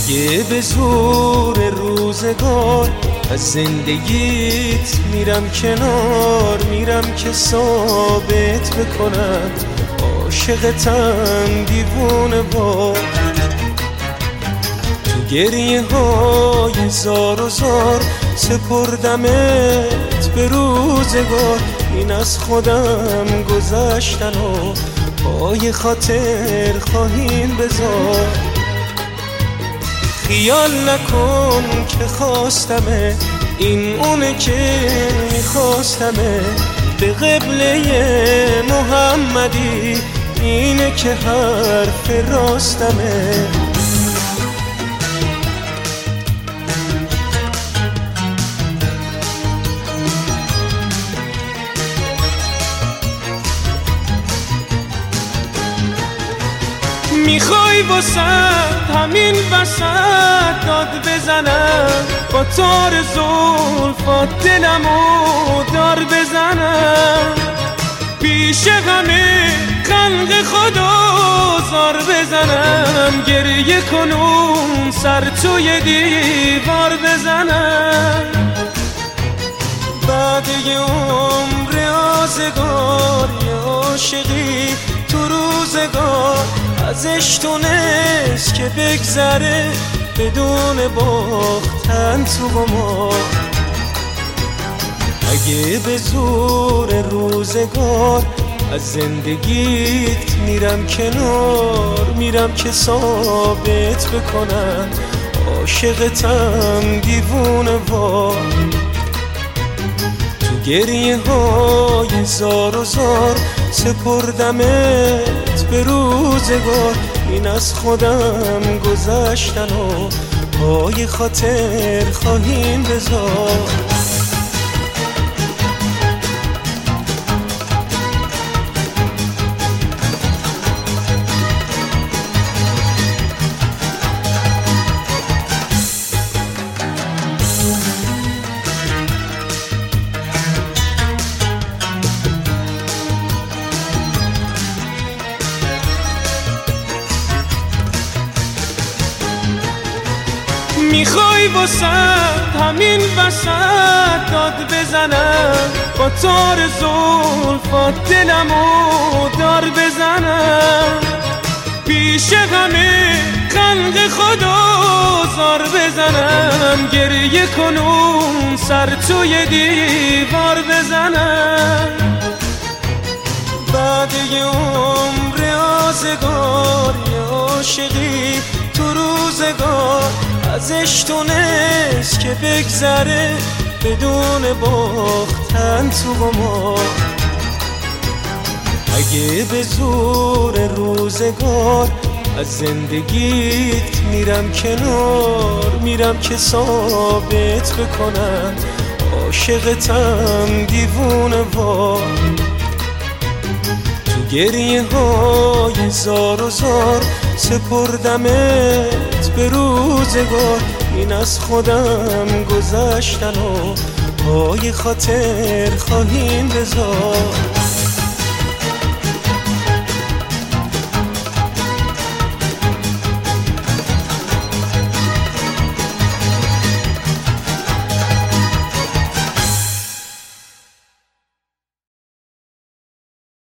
اگه به زور روزگار از زندگیت میرم کنار، میرم که ثابت بکنم عاشقتم دیوونه با تو گریه های زار و زار سپردمت به روزگار. این از خودم گذشتن و پای خاطر خواهیم بذار. خیال نکن که خواستمه، این اونه که میخواستمه. به قبله محمدی اینه که حرف راستمه. میخوای واسه همین وسط داد بزنم، با تار زلفات دلمو دار بزنم. پیش همه خلق خدا زار بزنم، گریه کنم سر توی دیوار بزنم. بعد یه عمر آزگار یه عاشقی تو روزگار ازش تونست که بگذره بدون باختن تو با ما. اگه به زور روزگار از زندگیت میرم کنار، میرم که ثابت بکنم عاشقتم دیوونه وار. تو گریه های زار و زار سپردمت به روزگار. این از خودم گذشتن و پای خاطر خواهیم بذار. میخوای واسه همین وسط داد بزنم، با تار زلفات دلمو دار بزنم. پیش همه خلق خدا زار بزنم، گریه کنم سر توی دیوار بزنم. بعد یه عمر آزگار یه عاشقی تو روزگار ازش تونست که بگذره بدون باختن تو با ما. اگه به زور روزگار از زندگیت میرم کنار، میرم که ثابت بکنم عاشقتم دیوونه وار. تو گریه های زار و زار سپردمت به روزگار. این از خودم گذشتن و پای خاطر خواهیم بذار.